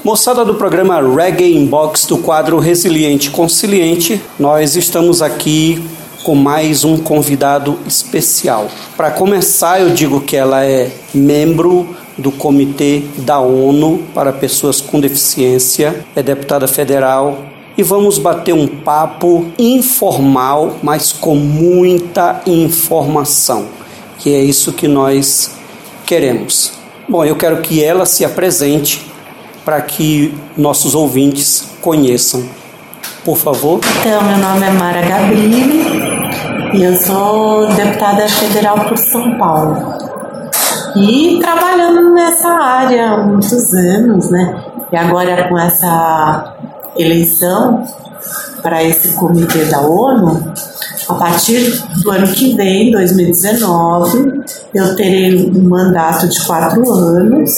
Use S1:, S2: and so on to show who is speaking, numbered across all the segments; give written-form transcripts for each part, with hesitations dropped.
S1: Moçada do programa Reggae Inbox do quadro Resiliente Conciliente, nós estamos aqui com mais um convidado especial. Para começar, eu digo que ela é membro do Comitê da ONU para Pessoas com Deficiência, é deputada federal e vamos bater um papo informal, mas com muita informação, que é isso que nós queremos. Bom, eu quero que ela se apresente para que nossos ouvintes conheçam. Por favor.
S2: Então, meu nome é Mara Gabrilli e eu sou deputada federal por São Paulo. E trabalhando nessa área há muitos anos, né? E agora com essa eleição para esse comitê da ONU, a partir do ano que vem, 2019, eu terei um mandato de 4 anos.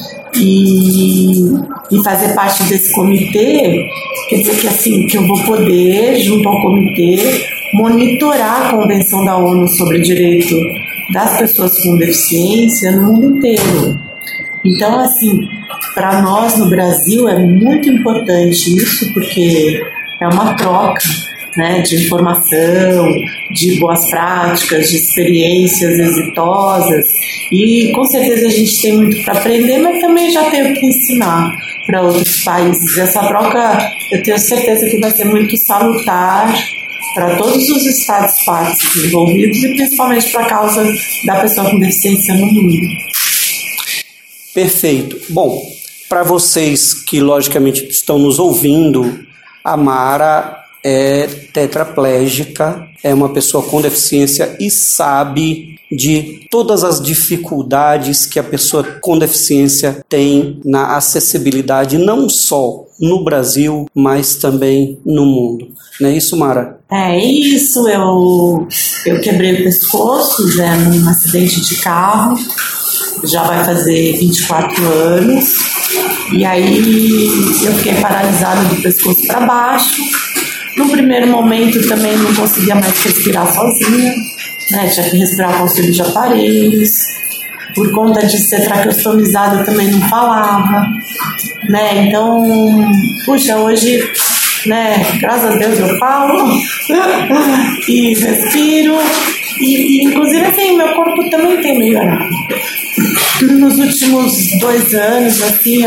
S2: E fazer parte desse comitê quer dizer que, assim, que eu vou poder, junto ao comitê, monitorar a Convenção da ONU sobre o Direito das Pessoas com Deficiência no mundo inteiro. Então, assim, para nós no Brasil é muito importante isso, porque é uma troca, né, de informação, de boas práticas, de experiências exitosas, e com certeza a gente tem muito para aprender, mas também já tem o que ensinar para outros países. Essa troca eu tenho certeza que vai ser muito salutar para todos os estados partes envolvidos e principalmente para a causa da pessoa com deficiência no mundo.
S1: Perfeito. Bom, para vocês que logicamente estão nos ouvindo, a Mara é tetraplégica, é uma pessoa com deficiência e sabe de todas as dificuldades que a pessoa com deficiência tem na acessibilidade, não só no Brasil, mas também no mundo. Não é isso, Mara?
S2: É isso, eu quebrei o pescoço, né, num acidente de carro, já vai fazer 24 anos, e aí eu fiquei paralisada do pescoço para baixo. No primeiro momento também não conseguia mais respirar sozinha, né? Tinha que respirar com auxílio de aparelhos. Por conta de ser traqueostomizada eu também não falava, né? Então, puxa, hoje, né, graças a Deus eu falo e respiro e inclusive assim, meu corpo também tem melhorado. Nos últimos 2 anos, assim,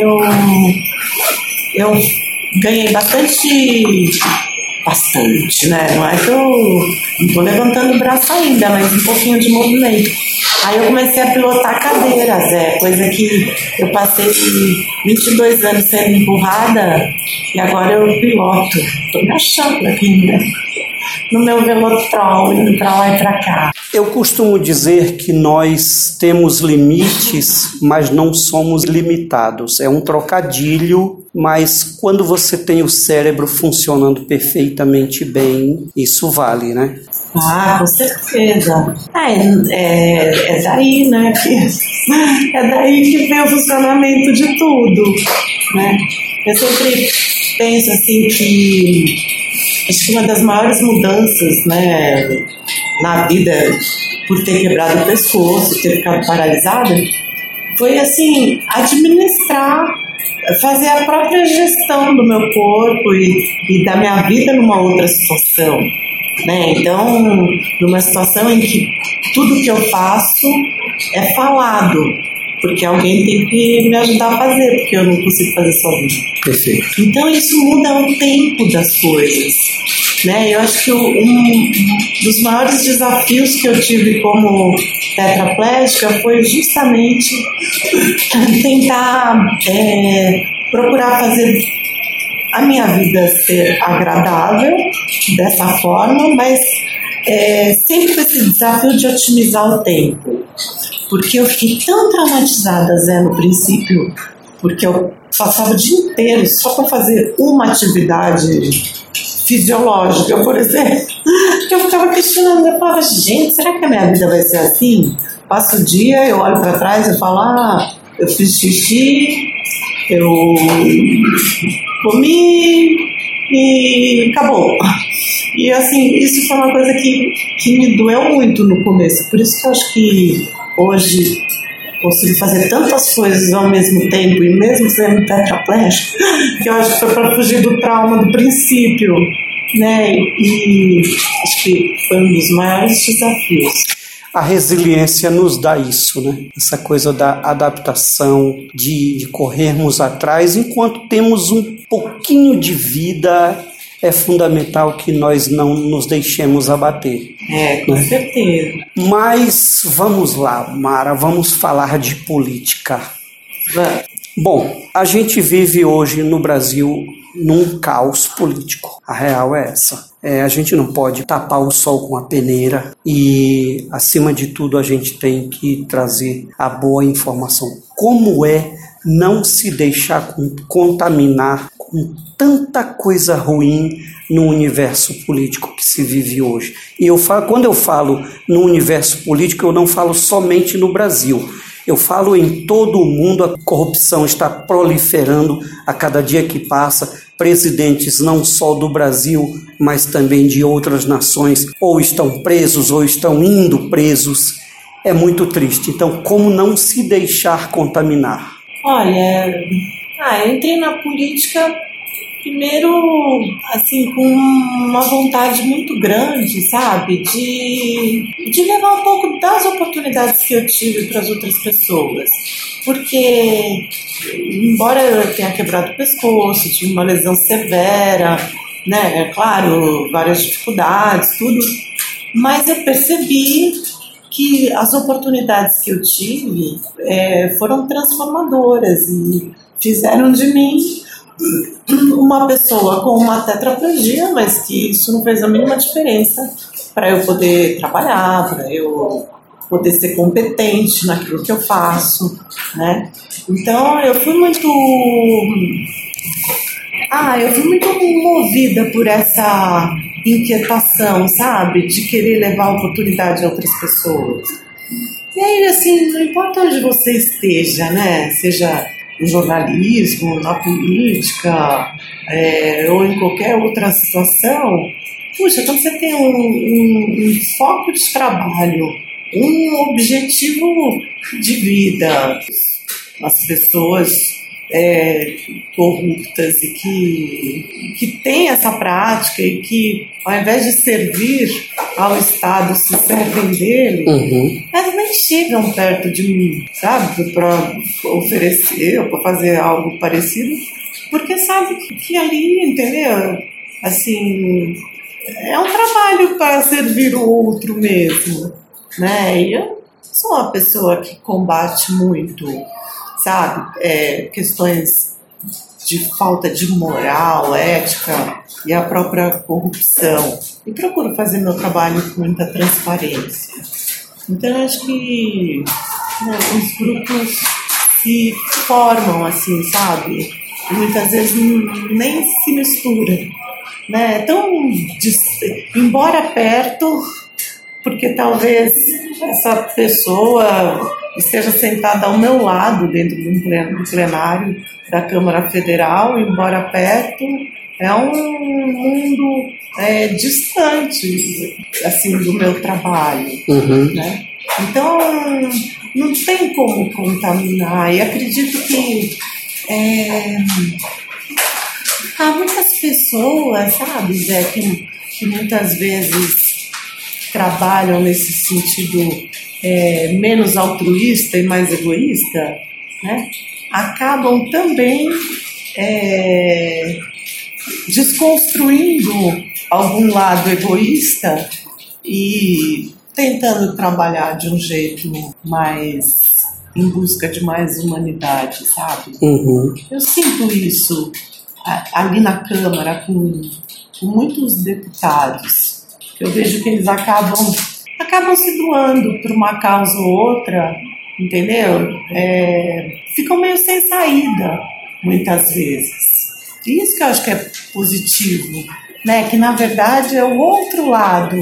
S2: eu ganhei bastante, né? Não é que eu não tô levantando o braço ainda, mas um pouquinho de movimento. Aí eu comecei a pilotar cadeiras, coisa que eu passei 22 anos sendo empurrada e agora eu piloto. Tô me achando aqui, né? No meu Velotrol, indo pra lá e pra cá.
S1: Eu costumo dizer que nós temos limites, mas não somos limitados. É um trocadilho, mas quando você tem o cérebro funcionando perfeitamente bem, isso vale, né?
S2: Ah, com certeza. É daí, né? É daí que vem o funcionamento de tudo, né? Eu sempre penso assim que acho que uma das maiores mudanças, né, na vida, por ter quebrado o pescoço, ter ficado paralisada, foi assim, administrar, fazer a própria gestão do meu corpo e da minha vida numa outra situação, né? Então, numa situação em que tudo que eu faço é falado, porque alguém tem que me ajudar a fazer, porque eu não consigo fazer sozinho.
S1: Perfeito.
S2: Então isso muda o tempo das coisas, né? Eu acho que um dos maiores desafios que eu tive como tetraplégica foi justamente tentar procurar fazer a minha vida ser agradável dessa forma, mas sempre com esse desafio de otimizar o tempo. Porque eu fiquei tão traumatizada, Zé, no princípio, porque eu passava o dia inteiro só para fazer uma atividade fisiológica, por exemplo, que eu ficava questionando, eu falava, gente, será que a minha vida vai ser assim? Passo o dia, eu olho para trás e falo, eu fiz xixi, eu comi e acabou. E assim, isso foi uma coisa que me doeu muito no começo, por isso que eu acho que hoje consigo fazer tantas coisas ao mesmo tempo e mesmo sendo tetraplégico, que eu acho que foi para fugir do trauma do princípio, né? E acho que foi um dos maiores desafios.
S1: A resiliência nos dá isso, né? Essa coisa da adaptação, de corrermos atrás, enquanto temos um pouquinho de vida, é fundamental que nós não nos deixemos abater.
S2: Com certeza.
S1: Mas vamos lá, Mara, vamos falar de política. Bom, a gente vive hoje no Brasil num caos político. A real é essa. A gente não pode tapar o sol com a peneira e, acima de tudo, a gente tem que trazer a boa informação. Como é não se deixar contaminar com tanta coisa ruim no universo político que se vive hoje? E quando eu falo no universo político, eu não falo somente no Brasil. Eu falo em todo o mundo. A corrupção está proliferando a cada dia que passa. Presidentes não só do Brasil, mas também de outras nações, ou estão presos ou estão indo presos. É muito triste. Então, como não se deixar contaminar?
S2: Olha, eu entrei na política primeiro, assim, com uma vontade muito grande, sabe? De levar um pouco das oportunidades que eu tive para as outras pessoas. Porque, embora eu tenha quebrado o pescoço, tive uma lesão severa, né? É claro, várias dificuldades, tudo, mas eu percebi que as oportunidades que eu tive foram transformadoras e fizeram de mim uma pessoa com uma tetraplegia, mas que isso não fez a mínima diferença para eu poder trabalhar, para eu poder ser competente naquilo que eu faço, né? Então eu fui muito movida por essa inquietação, sabe? De querer levar oportunidade a outras pessoas. E aí, assim, não importa onde você esteja, né? Seja no jornalismo, na política, ou em qualquer outra situação, puxa, quando você tem um foco de trabalho, um objetivo de vida, as pessoas corruptas e que têm essa prática e que, ao invés de servir ao Estado, se servem dele, elas nem chegam perto de mim, sabe, para oferecer ou para fazer algo parecido, porque sabe que ali, entendeu? Assim, é um trabalho para servir o outro mesmo, né? E eu sou uma pessoa que combate muito, sabe, questões de falta de moral, ética e a própria corrupção. E procuro fazer meu trabalho com muita transparência. Então, eu acho que os grupos se formam assim, sabe? E muitas vezes nem se misturam, né? Então, embora perto, porque talvez essa pessoa esteja sentada ao meu lado dentro do plenário da Câmara Federal, embora perto, é um mundo distante, assim, do meu trabalho, né? Então, não tem como contaminar. E acredito que há muitas pessoas, sabe, Zé, que muitas vezes trabalham nesse sentido menos altruísta e mais egoísta, né? Acabam também desconstruindo algum lado egoísta e tentando trabalhar de um jeito mais em busca de mais humanidade, sabe? Eu sinto isso ali na Câmara com muitos deputados. Eu vejo que eles acabam se doando por uma causa ou outra, entendeu? Ficam meio sem saída, muitas vezes. E isso que eu acho que é positivo, né? Que, na verdade, é o outro lado,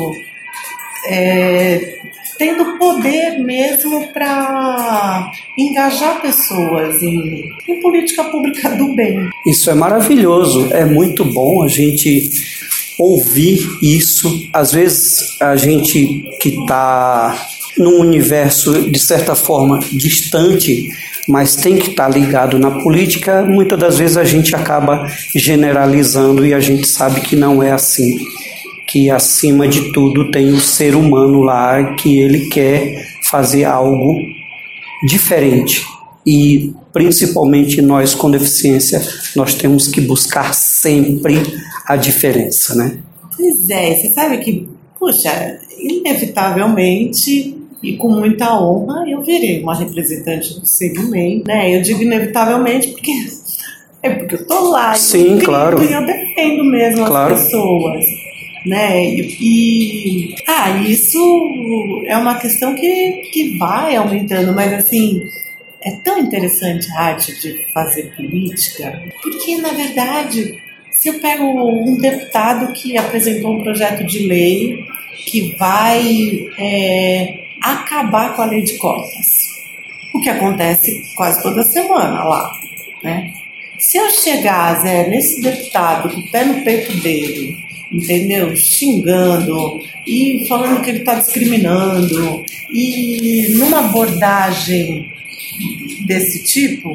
S2: tendo poder mesmo para engajar pessoas em política pública do bem.
S1: Isso é maravilhoso, é muito bom a gente ouvir isso. Às vezes a gente que está num universo, de certa forma, distante, mas tem que estar ligado na política, muitas das vezes a gente acaba generalizando e a gente sabe que não é assim. Que acima de tudo tem o ser humano lá, que ele quer fazer algo diferente. E principalmente nós com deficiência, nós temos que buscar sempre a diferença, né?
S2: Pois é, você sabe que, puxa, inevitavelmente e com muita honra eu virei uma representante do segmento, né? Eu digo inevitavelmente porque eu tô lá.
S1: Sim, claro.
S2: E eu defendo mesmo as pessoas, né? Isso é uma questão que vai aumentando, mas assim, é tão interessante a arte de fazer política, porque na verdade, se eu pego um deputado que apresentou um projeto de lei que vai acabar com a lei de cotas, o que acontece quase toda semana lá, né? Se eu chegar, Zé, nesse deputado com o pé no peito dele, entendeu? Xingando e falando que ele está discriminando, e numa abordagem desse tipo,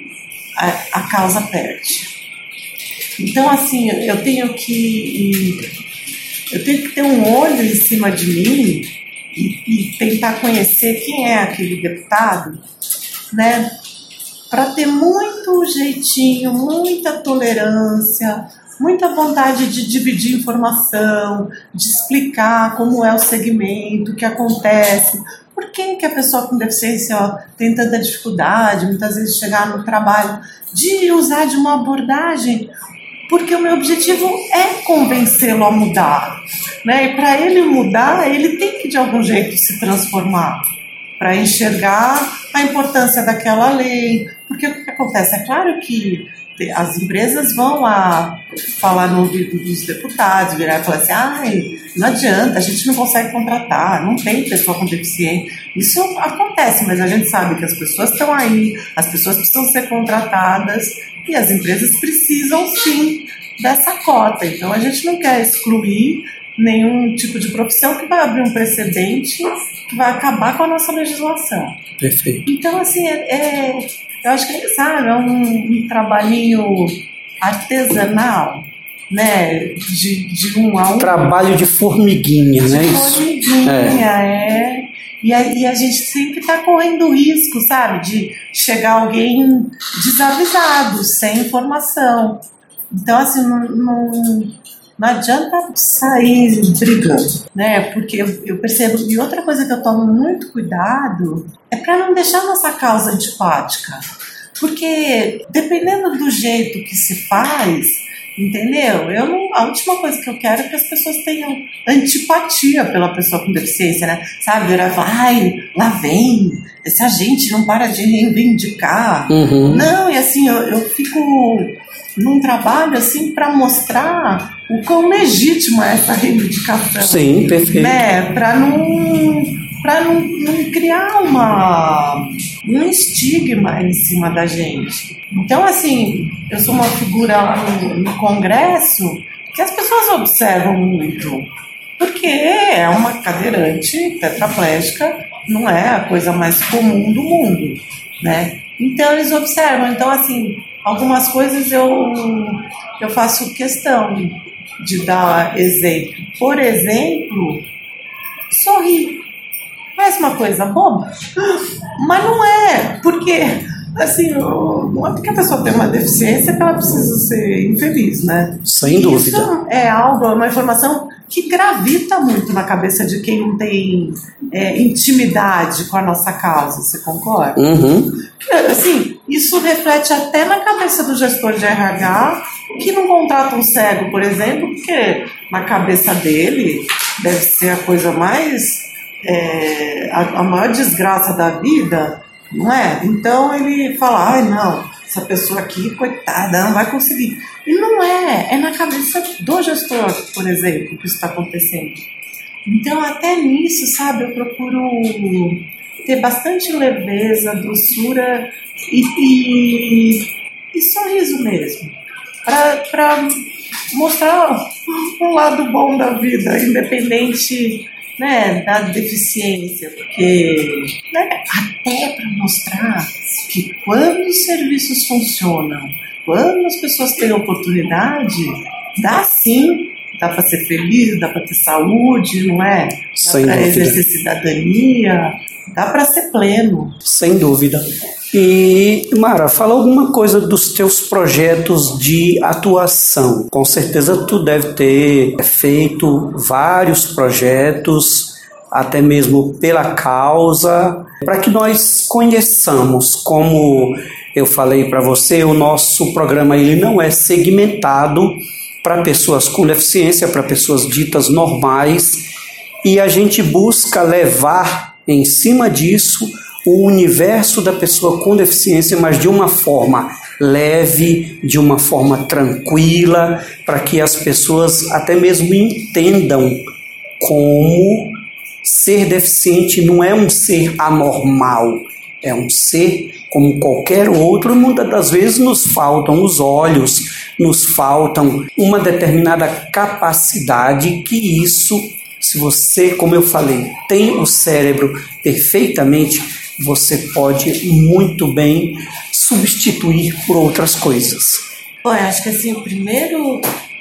S2: a causa perde. Então, assim, eu tenho que ter um olho em cima de mim e tentar conhecer quem é aquele deputado, né? Para ter muito jeitinho, muita tolerância, muita vontade de dividir informação, de explicar como é o segmento, o que acontece, por que a pessoa com deficiência tem tanta dificuldade, muitas vezes, de chegar no trabalho, de usar de uma abordagem, porque o meu objetivo é convencê-lo a mudar, né? E para ele mudar, ele tem que de algum jeito se transformar, para enxergar a importância daquela lei. Porque o que acontece? É claro que as empresas vão lá falar no ouvido dos deputados, virar e falar assim, não adianta, a gente não consegue contratar, não tem pessoa com deficiência. Isso acontece, mas a gente sabe que as pessoas estão aí, as pessoas precisam ser contratadas e as empresas precisam sim dessa cota. Então a gente não quer excluir nenhum tipo de profissão que vai abrir um precedente que vai acabar com a nossa legislação.
S1: Perfeito.
S2: Então, assim, eu acho que, sabe, é um trabalhinho artesanal, né, de um a um.
S1: Trabalho de formiguinha, né?
S2: Formiguinha, E a gente sempre está correndo risco, sabe, de chegar alguém desavisado, sem informação. Então, assim, não adianta sair brigando, né? Porque eu percebo. E outra coisa que eu tomo muito cuidado é para não deixar a nossa causa antipática. Porque dependendo do jeito que se faz, entendeu? A última coisa que eu quero é que as pessoas tenham antipatia pela pessoa com deficiência, né? Sabe? Virar e falar, lá vem, essa gente não para de reivindicar.
S1: Uhum.
S2: Não, e assim, eu fico num trabalho assim para mostrar o quão legítima é essa reivindicação.
S1: Sim, perfeito.
S2: Né? Para não criar um estigma em cima da gente. Então, assim, eu sou uma figura no Congresso que as pessoas observam muito, porque é uma cadeirante tetraplégica, não é a coisa mais comum do mundo, né? Então, eles observam. Então, assim, algumas coisas eu faço questão de dar exemplo. Por exemplo, sorrir. Parece uma coisa boba, mas não é, porque assim, não é porque a pessoa tem uma deficiência que ela precisa ser infeliz, né?
S1: Sem dúvida.
S2: Isso é algo, é uma informação que gravita muito na cabeça de quem não tem intimidade com a nossa causa, você concorda?
S1: Uhum.
S2: Assim, isso reflete até na cabeça do gestor de RH que não contrata um cego, por exemplo, porque na cabeça dele deve ser a coisa mais... a maior desgraça da vida, não é? Então ele fala, não, essa pessoa aqui, coitada, não vai conseguir. E não é na cabeça do gestor, por exemplo, que isso está acontecendo. Então até nisso, sabe, eu procuro ter bastante leveza, doçura e sorriso mesmo, para mostrar um lado bom da vida, independente, né, da deficiência, porque, né, até para mostrar que quando os serviços funcionam, quando as pessoas têm oportunidade, dá sim, dá para ser feliz, dá para ter saúde, não é? Dá para exercer cidadania, dá para ser pleno.
S1: Sem dúvida. E, Mara, fala alguma coisa dos teus projetos de atuação. Com certeza tu deve ter feito vários projetos, até mesmo pela causa, para que nós conheçamos. Como eu falei para você, o nosso programa ele não é segmentado para pessoas com deficiência, para pessoas ditas normais, e a gente busca levar em cima disso o universo da pessoa com deficiência, mas de uma forma leve, de uma forma tranquila, para que as pessoas até mesmo entendam como ser deficiente não é um ser anormal, é um ser como qualquer outro. Muitas das vezes nos faltam os olhos, nos faltam uma determinada capacidade que isso, se você, como eu falei, tem o cérebro perfeitamente, você pode muito bem substituir por outras coisas.
S2: Bom, eu acho que assim, o primeiro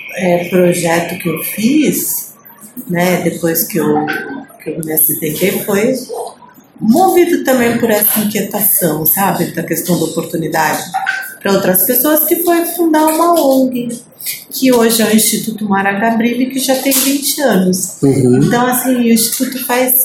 S2: projeto que eu fiz, né, depois que eu me acidentei, foi movido também por essa inquietação, sabe, da questão da oportunidade para outras pessoas, que foi fundar uma ONG, que hoje é o Instituto Mara Gabrilli, que já tem 20 anos. Então, assim, o Instituto faz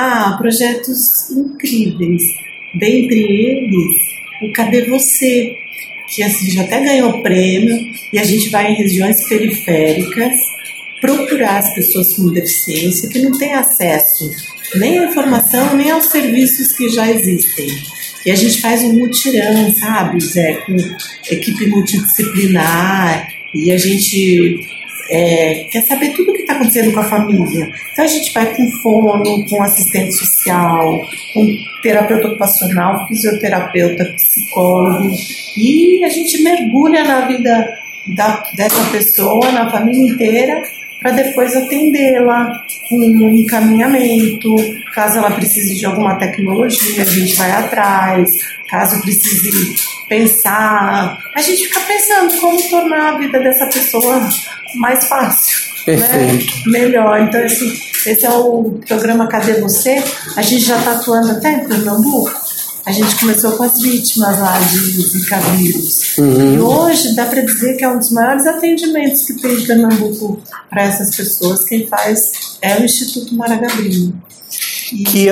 S2: projetos incríveis. Dentre eles, o Cadê Você? Que assim, já até ganhou prêmio, e a gente vai em regiões periféricas procurar as pessoas com deficiência que não têm acesso nem à informação, nem aos serviços que já existem. E a gente faz um mutirão, sabe, Zé, com equipe multidisciplinar, e a gente quer saber tudo o que está acontecendo com a família. Então a gente vai com fono, com assistente social, com terapeuta ocupacional, fisioterapeuta, psicólogo, e a gente mergulha na vida dessa pessoa, na família inteira, para depois atendê-la com um encaminhamento. Caso ela precise de alguma tecnologia, a gente vai atrás. Caso precise pensar, a gente fica pensando como tornar a vida dessa pessoa mais fácil.
S1: Perfeito.
S2: Né? Melhor. Então, esse é o programa Cadê Você? A gente já está atuando até em Pernambuco. A gente começou com as vítimas lá de Zika vírus. E hoje dá para dizer que é um dos maiores atendimentos que tem em Pernambuco para essas pessoas. Quem faz é o Instituto Mara Gabrilli.
S1: Que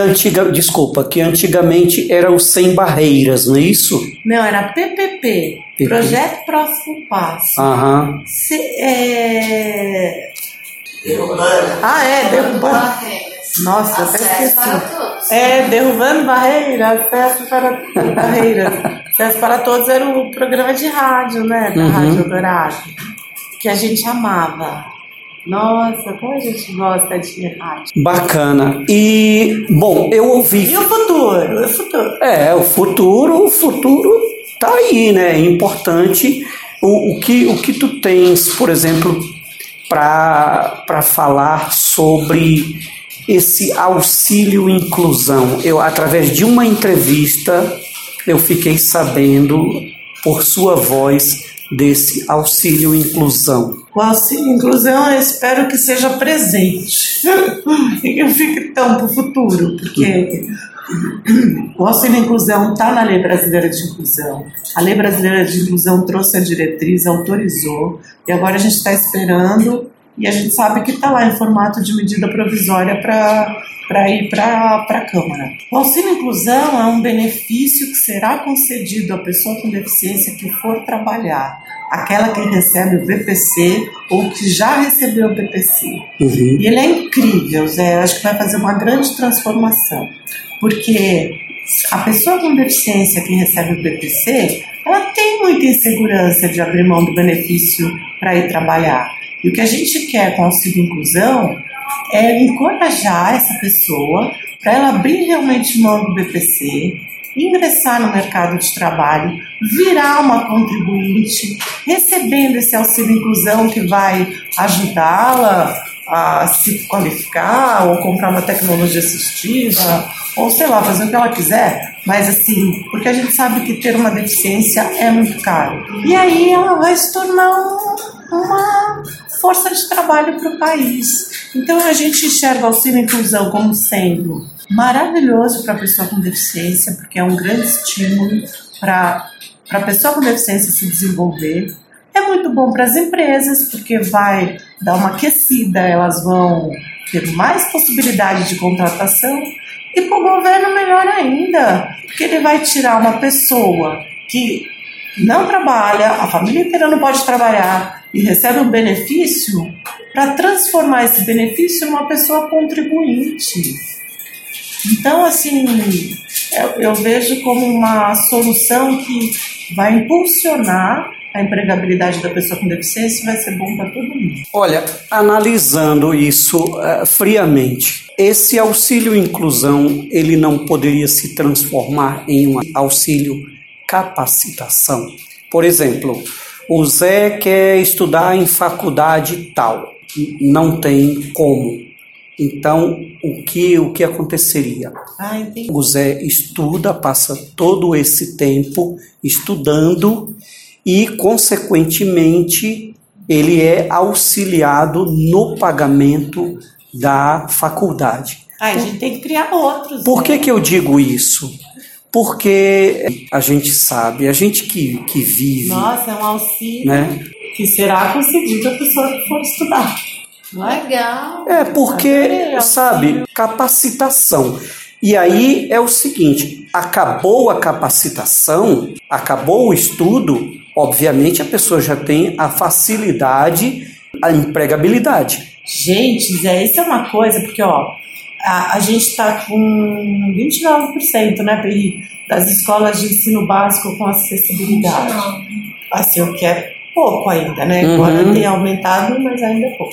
S1: antigamente era o Sem Barreiras, não é isso?
S2: Não, era PPP. Projeto Próximo Passo. Derrubando. Nossa, até esqueci. Derrubando Barreiras, Acesso para Barreiras. Acesso para Todos era o programa de rádio, né? Da Rádio Dourado, que a gente amava. Nossa, como a gente gosta de rádio.
S1: Bacana. E, bom, eu ouvi...
S2: E o futuro?
S1: O futuro tá aí, né? É importante. O que tu tens, por exemplo, para falar sobre esse auxílio inclusão? Eu, através de uma entrevista, eu fiquei sabendo, por sua voz, desse auxílio inclusão.
S2: O auxílio inclusão eu espero que seja presente e que eu fique tão para o futuro, porque o auxílio inclusão está na Lei Brasileira de Inclusão. A Lei Brasileira de Inclusão trouxe a diretriz, autorizou, e agora a gente está esperando, e a gente sabe que está lá em formato de medida provisória para ir para a Câmara. O auxílio inclusão é um benefício que será concedido à pessoa com deficiência que for trabalhar, aquela que recebe o BPC ou que já recebeu o BPC. E ele é incrível, Zé, eu acho que vai fazer uma grande transformação, porque a pessoa com deficiência que recebe o BPC, ela tem muita insegurança de abrir mão do benefício para ir trabalhar. E o que a gente quer com o auxílio inclusão é encorajar essa pessoa para ela abrir realmente mão do BPC, ingressar no mercado de trabalho, virar uma contribuinte, recebendo esse auxílio inclusão que vai ajudá-la a se qualificar ou comprar uma tecnologia assistiva ou sei lá, fazer o que ela quiser, mas assim, porque a gente sabe que ter uma deficiência é muito caro. E aí ela vai se tornar uma força de trabalho para o país. Então a gente enxerga o auxílio inclusão como sendo maravilhoso para a pessoa com deficiência, porque é um grande estímulo para a pessoa com deficiência se desenvolver. É muito bom para as empresas, porque vai dar uma aquecida, elas vão ter mais possibilidade de contratação. E para o governo, melhor ainda, porque ele vai tirar uma pessoa que não trabalha, a família inteira não pode trabalhar e recebe um benefício, para transformar esse benefício numa pessoa contribuinte. Então, assim, eu vejo como uma solução que vai impulsionar a empregabilidade da pessoa com deficiência e vai ser bom para todo mundo.
S1: Olha, analisando isso friamente, esse auxílio inclusão, ele não poderia se transformar em um auxílio capacitação? Por exemplo, o Zé quer estudar em faculdade tal, não tem como. Então, o que aconteceria? O Zé estuda, passa todo esse tempo estudando e, consequentemente, ele é auxiliado no pagamento da faculdade.
S2: A gente tem que criar outros.
S1: Por que eu digo isso? Porque a gente sabe, a gente que vive...
S2: Nossa, é um auxílio,
S1: né?
S2: Que será concedido à pessoa que for estudar. Legal.
S1: É porque, sabe, capacitação. E aí é o seguinte, acabou a capacitação, acabou o estudo, obviamente a pessoa já tem a facilidade, a empregabilidade.
S2: Gente, Zé, isso é uma coisa, porque a gente está com 29%, né, das escolas de ensino básico com acessibilidade. Assim, o que é pouco ainda, né? Agora tem aumentado, mas ainda é pouco.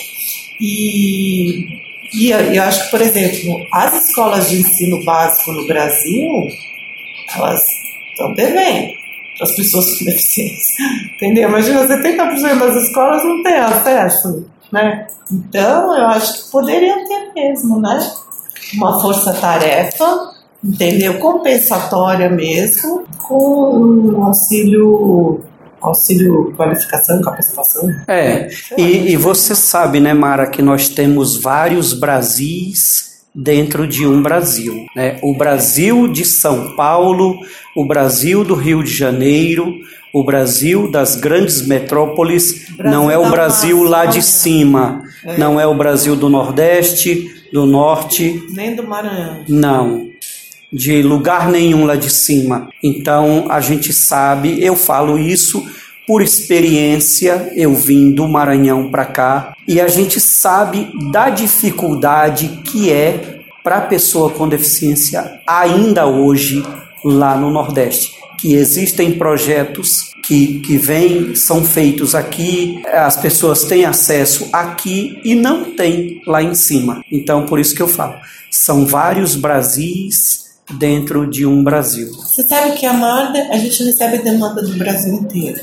S2: E eu acho que, por exemplo, as escolas de ensino básico no Brasil, elas estão devendo para as pessoas com deficiência, entendeu? Imagina, 70% das escolas não têm acesso, né? Então, eu acho que poderia ter mesmo, né? Uma força-tarefa, entendeu? Compensatória mesmo, com um auxílio qualificação, capacitação.
S1: E você sabe, né, Mara, que nós temos vários Brasis dentro de um Brasil, né? O Brasil de São Paulo, o Brasil do Rio de Janeiro, o Brasil das grandes metrópoles, não é o Brasil lá de cima, não é o Brasil do Nordeste, do Norte,
S2: nem do Maranhão.
S1: Não, de lugar nenhum lá de cima. Então a gente sabe, eu falo isso por experiência, eu vim do Maranhão para cá e a gente sabe da dificuldade que é para a pessoa com deficiência ainda hoje lá no Nordeste, que existem projetos que são feitos aqui, as pessoas têm acesso aqui e não tem lá em cima. Então, por isso que eu falo, são vários Brasis dentro de um Brasil.
S2: Você sabe que a gente recebe demanda do Brasil inteiro.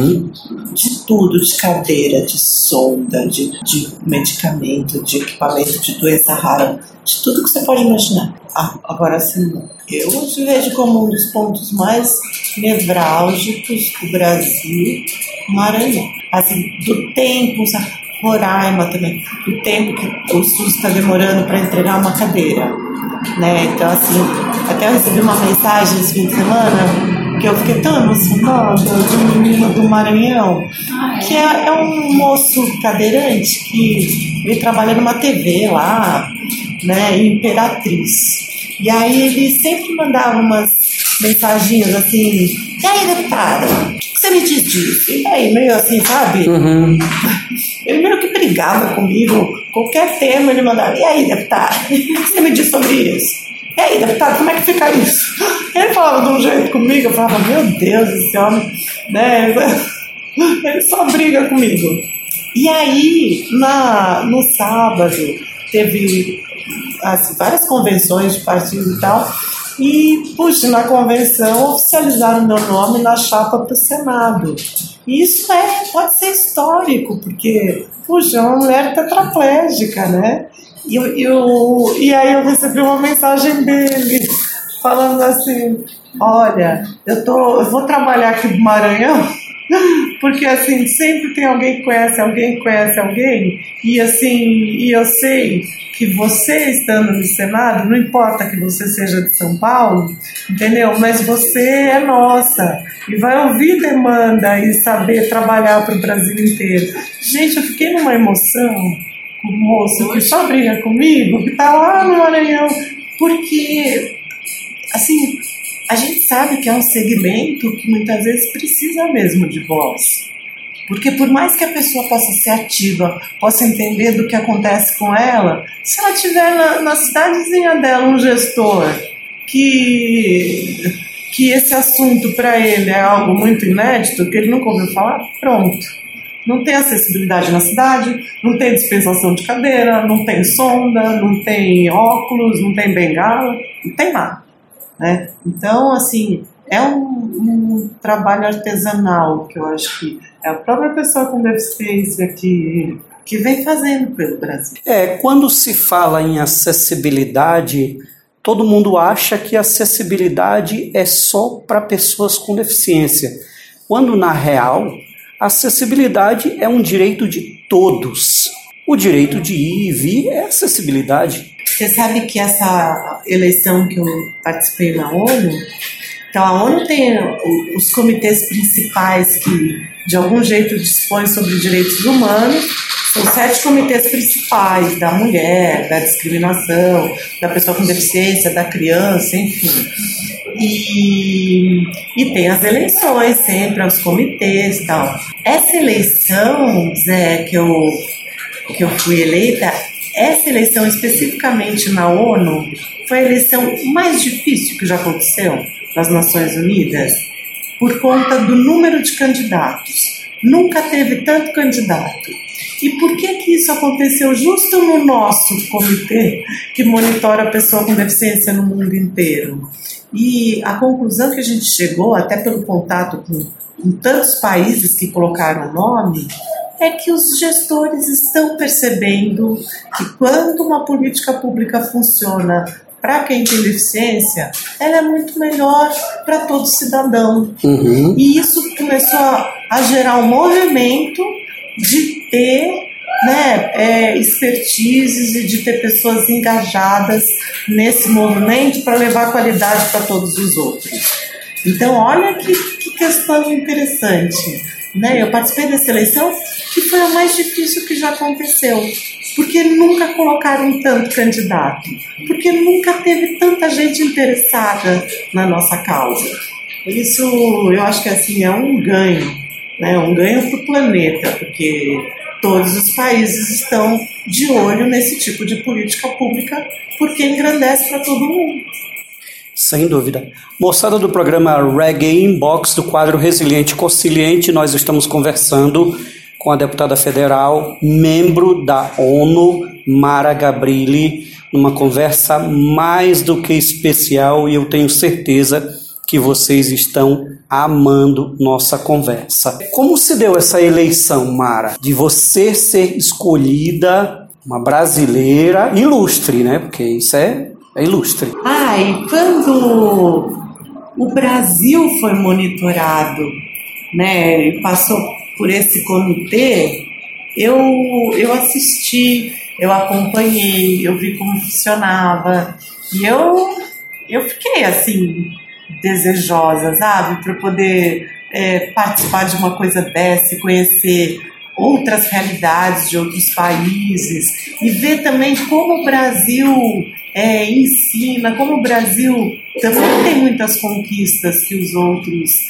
S2: De tudo, de cadeira, de sonda, de medicamento, de equipamento de doença rara, de tudo que você pode imaginar. Agora, assim, eu vejo como um dos pontos mais nevrálgicos do Brasil, Maranhão. Assim, do tempo, Roraima também, do tempo que o SUS está demorando para entregar uma cadeira, né? Então, assim, até eu recebi uma mensagem esse fim de semana que eu fiquei tão emocionada de um menino do Maranhão, que é um moço cadeirante que ele trabalha numa TV lá, né, em Imperatriz. E aí ele sempre mandava umas mensaginhas assim: e aí, deputada, o que você me diz disso? E aí, meio assim, sabe? Ele meio que brigava comigo, qualquer tema ele mandava: e aí, deputada, o que você me diz sobre isso? E aí, deputado, como é que fica isso? Ele falava de um jeito comigo, eu falava: meu Deus, esse homem, né? Ele só briga comigo. E aí, no sábado, teve várias convenções de partido e tal, e, puxa, na convenção oficializaram meu nome na chapa para o Senado. E isso pode ser histórico, porque, puxa, é uma mulher tetraplégica, né? E aí eu recebi uma mensagem dele falando assim: olha, eu vou trabalhar aqui no Maranhão, porque assim, sempre tem alguém que conhece alguém, e assim, e eu sei que você estando no Senado, não importa que você seja de São Paulo, entendeu? Mas você é nossa, e vai ouvir demanda e saber trabalhar para o Brasil inteiro. Gente, eu fiquei numa emoção com o moço que só briga comigo, que está lá no Maranhão, porque, assim, a gente sabe que é um segmento que muitas vezes precisa mesmo de voz. Porque por mais que a pessoa possa ser ativa, possa entender do que acontece com ela, se ela tiver na cidadezinha dela um gestor que esse assunto para ele é algo muito inédito, que ele nunca ouviu falar, pronto. Não tem acessibilidade na cidade, não tem dispensação de cadeira, não tem sonda, não tem óculos, não tem bengala, não tem nada. Né? Então, assim, é um trabalho artesanal que eu acho que é a própria pessoa com deficiência que vem fazendo pelo Brasil.
S1: Quando se fala em acessibilidade, todo mundo acha que acessibilidade é só para pessoas com deficiência, quando na real a acessibilidade é um direito de todos. O direito de ir e vir é acessibilidade.
S2: Você sabe que essa eleição que eu participei na ONU, então a ONU tem os comitês principais que de algum jeito dispõem sobre direitos humanos. São 7 comitês principais, da mulher, da discriminação, da pessoa com deficiência, da criança, enfim. E tem as eleições sempre, os comitês e tal. Essa eleição, Zé, que eu fui eleita, essa eleição especificamente na ONU foi a eleição mais difícil que já aconteceu nas Nações Unidas, por conta do número de candidatos. Nunca teve tanto candidato. E por que isso aconteceu justo no nosso comitê que monitora a pessoa com deficiência no mundo inteiro? E a conclusão que a gente chegou, até pelo contato com tantos países que colocaram o nome, é que os gestores estão percebendo que quando uma política pública funciona para quem tem deficiência, ela é muito melhor para todo cidadão.
S1: Uhum.
S2: E isso começou a gerar um movimento de ter expertises e de ter pessoas engajadas nesse movimento para levar qualidade para todos os outros. Então, olha que questão interessante. Eu participei dessa eleição que foi a mais difícil que já aconteceu, porque nunca colocaram tanto candidato, porque nunca teve tanta gente interessada na nossa causa. Isso, eu acho que assim, é um ganho, um ganho para o planeta, porque todos os países estão de olho nesse tipo de política pública, porque engrandece para todo mundo.
S1: Sem dúvida. Moçada do programa Reggae Inbox, do quadro Resiliente Conciliente, nós estamos conversando com a deputada federal, membro da ONU, Mara Gabrilli, numa conversa mais do que especial, e eu tenho certeza que vocês estão amando nossa conversa. Como se deu essa eleição, Mara, de você ser escolhida uma brasileira ilustre, né? Porque isso é ilustre.
S2: E quando o Brasil foi monitorado, e passou por esse comitê, eu assisti, eu acompanhei, eu vi como funcionava, e eu fiquei assim desejosa, sabe, para poder participar de uma coisa dessa e conhecer outras realidades de outros países e ver também como o Brasil ensina, como o Brasil também tem muitas conquistas que os outros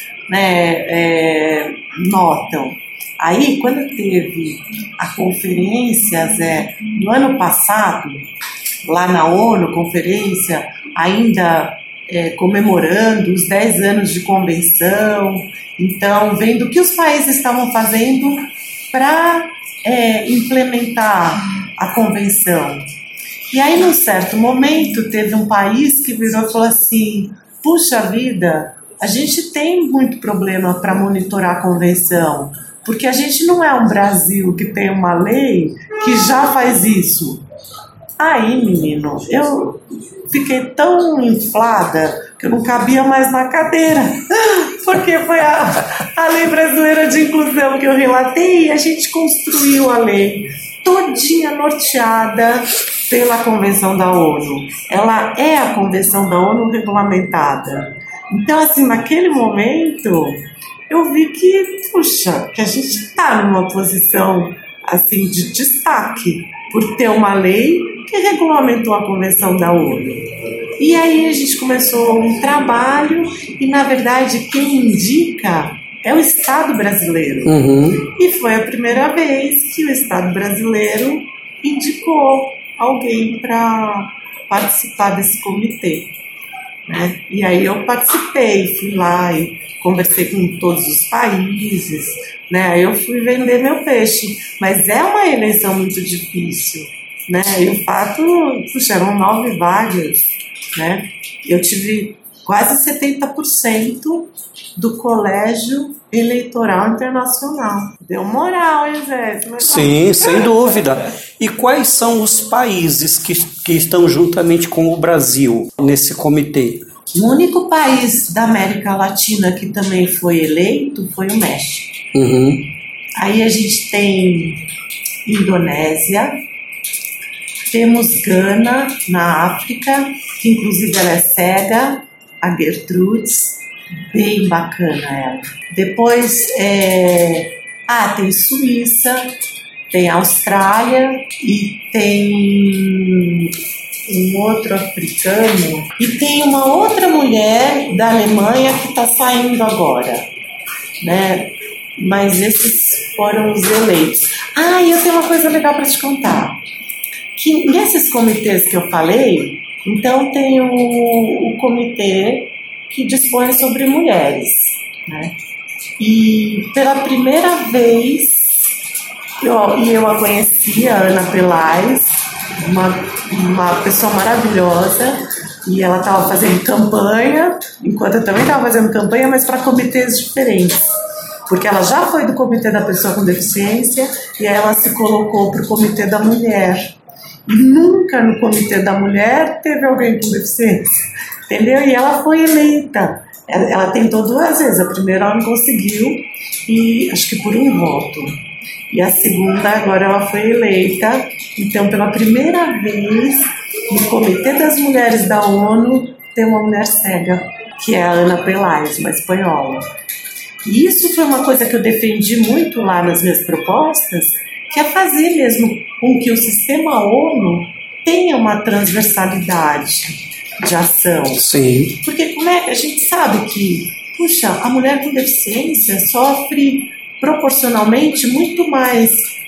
S2: notam. Aí, quando teve a conferência, Zé, no ano passado, lá na ONU, conferência ainda comemorando os 10 anos de convenção, então, vendo o que os países estavam fazendo para implementar a convenção. E aí, num certo momento, teve um país que virou e falou assim: puxa vida, a gente tem muito problema para monitorar a convenção, porque a gente não é um Brasil que tem uma lei que já faz isso. Aí, menino, eu fiquei tão inflada que eu não cabia mais na cadeira, porque foi a Lei Brasileira de Inclusão que eu relatei, e a gente construiu a lei todinha norteada pela Convenção da ONU. Ela é a Convenção da ONU regulamentada. Então, assim, naquele momento, eu vi que, puxa, que a gente está numa posição, assim, de destaque por ter uma lei que regulamentou a Convenção da ONU. E aí a gente começou um trabalho e, na verdade, quem indica é o Estado brasileiro. E foi a primeira vez que o Estado brasileiro indicou alguém para participar desse comitê, né? E aí eu participei, fui lá e conversei com todos os países, né? Aí eu fui vender meu peixe, mas é uma eleição muito difícil, né? E o fato, puxa, eram 9 vagas, né? Eu tive quase 70% do colégio eleitoral internacional. Deu moral, hein, Zé?
S1: Sim, sem dúvida. E quais são os países que estão juntamente com o Brasil nesse comitê?
S2: O único país da América Latina que também foi eleito foi o México. Aí a gente tem Indonésia, temos Gana, na África, que inclusive ela é cega, a Gertrudes, bem bacana ela. Depois, tem Suíça, tem Austrália e tem um outro africano. E tem uma outra mulher da Alemanha que está saindo agora, né? Mas esses foram os eleitos. E eu tenho uma coisa legal para te contar. Que nesses comitês que eu falei, então tem o comitê que dispõe sobre mulheres, né? E pela primeira vez eu a conheci, a Ana Pelais, uma pessoa maravilhosa, e ela estava fazendo campanha, enquanto eu também estava fazendo campanha, mas para comitês diferentes, porque ela já foi do comitê da pessoa com deficiência e aí ela se colocou para o comitê da mulher. E nunca no comitê da mulher teve alguém com deficiência, entendeu? E ela foi eleita. Ela tentou 2 vezes. A primeira ela não conseguiu, e acho que por 1 voto. E a segunda, agora ela foi eleita. Então, pela primeira vez, no Comitê das Mulheres da ONU, tem uma mulher cega, que é a Ana Pelais, uma espanhola. E isso foi uma coisa que eu defendi muito lá nas minhas propostas, que é fazer mesmo com que o sistema ONU tenha uma transversalidade de ação.
S1: Sim.
S2: Porque a gente sabe que, puxa, a mulher com deficiência sofre proporcionalmente muito mais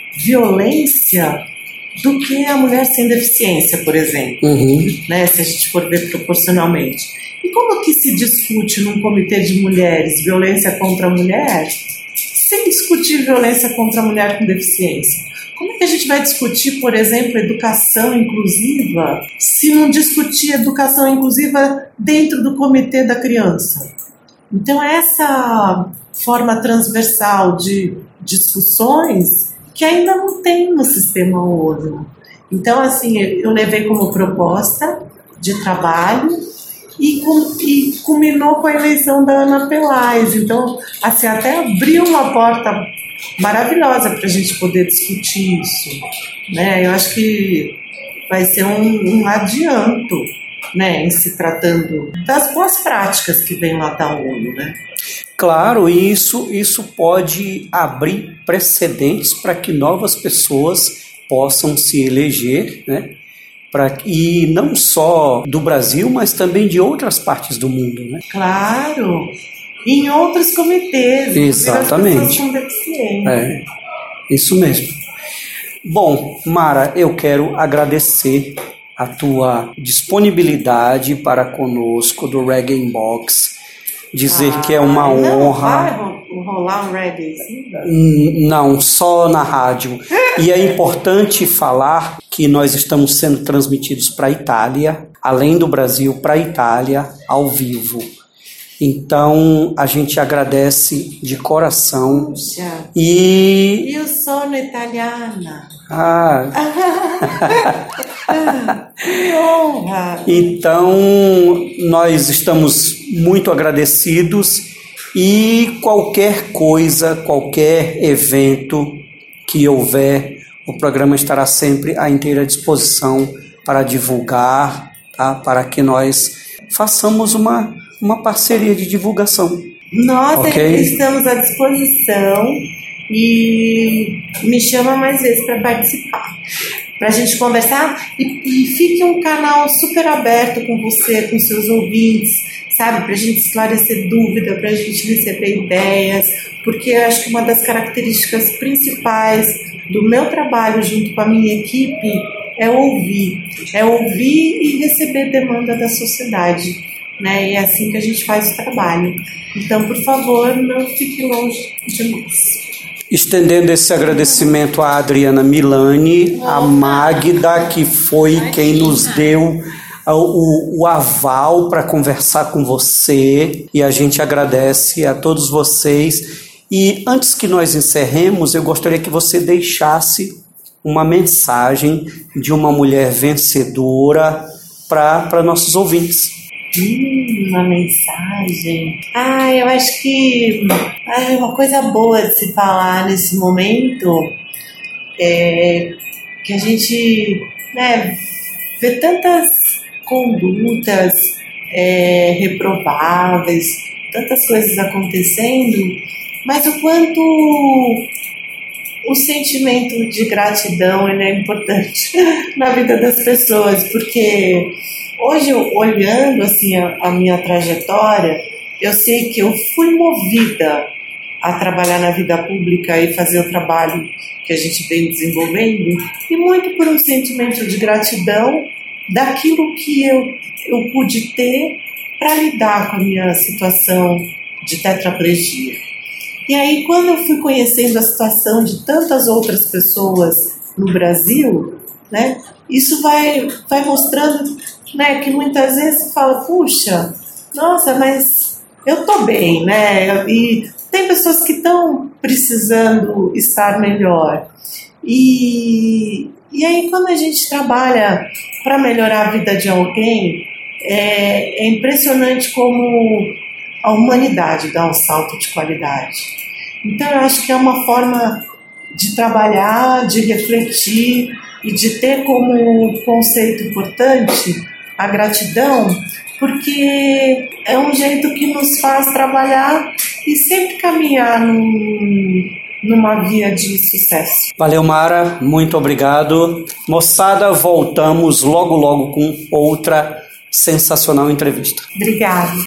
S2: violência do que a mulher sem deficiência, por exemplo, né? Se a gente for ver proporcionalmente. E como que se discute num comitê de mulheres violência contra a mulher sem discutir violência contra a mulher com deficiência? Como é que a gente vai discutir, por exemplo, educação inclusiva se não discutir educação inclusiva dentro do comitê da criança? Então, essa forma transversal de discussões que ainda não tem no sistema ONU. Então, assim, eu levei como proposta de trabalho e culminou com a eleição da Ana Pelais. Então, assim, até abriu uma porta maravilhosa para a gente poder discutir isso, né? Eu acho que vai ser um adianto, né, em se tratando das boas práticas que vem lá da ONU, né?
S1: Claro, e isso pode abrir precedentes para que novas pessoas possam se eleger, né? E não só do Brasil, mas também de outras partes do mundo, né?
S2: Claro, em outros comitês.
S1: Exatamente.
S2: Com deficiência.
S1: Isso mesmo. Bom, Mara, eu quero agradecer a tua disponibilidade para conosco do Reggae Inbox. Dizer que é uma honra.
S2: Vai rolar um reggae?
S1: Não, só na rádio. E é importante falar que nós estamos sendo transmitidos para a Itália, além do Brasil, para a Itália, ao vivo. Então, a gente agradece de coração.
S2: Puxa.
S1: E...
S2: Io sono italiana.
S1: Ah.
S2: Que honra.
S1: Então, nós estamos muito agradecidos e qualquer coisa, qualquer evento que houver, o programa estará sempre à inteira disposição para divulgar, tá? Para que nós façamos uma parceria de divulgação.
S2: Nós
S1: Okay?
S2: Estamos à disposição e me chama mais vezes para participar, para a gente conversar e fique um canal super aberto com você, com seus ouvintes, sabe? Para a gente esclarecer dúvida, para a gente receber ideias, porque eu acho que uma das características principais do meu trabalho junto com a minha equipe é ouvir e receber demanda da sociedade, né? E é assim que a gente faz o trabalho. Então, por favor, não fique longe de nós.
S1: Estendendo esse agradecimento à Adriana Milani, a Magda, que foi quem nos deu o aval para conversar com você, e a gente agradece a todos vocês. E antes que nós encerremos, eu gostaria que você deixasse uma mensagem de uma mulher vencedora para nossos ouvintes.
S2: Uma mensagem. Eu acho que uma coisa boa de se falar nesse momento é que a gente, né, vê tantas condutas reprováveis, tantas coisas acontecendo, mas o quanto o sentimento de gratidão ele é importante na vida das pessoas, porque hoje, olhando assim a minha trajetória, eu sei que eu fui movida a trabalhar na vida pública e fazer o trabalho que a gente vem desenvolvendo, e muito por um sentimento de gratidão daquilo que eu pude ter para lidar com a minha situação de tetraplegia. E aí, quando eu fui conhecendo a situação de tantas outras pessoas no Brasil, né, isso vai mostrando, né, que muitas vezes você fala, puxa, nossa, mas eu tô bem, né? E tem pessoas que estão precisando estar melhor. E aí, quando a gente trabalha para melhorar a vida de alguém, é impressionante como a humanidade dá um salto de qualidade. Então, eu acho que é uma forma de trabalhar, de refletir e de ter como conceito importante a gratidão, porque é um jeito que nos faz trabalhar e sempre caminhar numa via de sucesso.
S1: Valeu, Mara, muito obrigado. Moçada, voltamos logo com outra sensacional entrevista.
S2: Obrigada.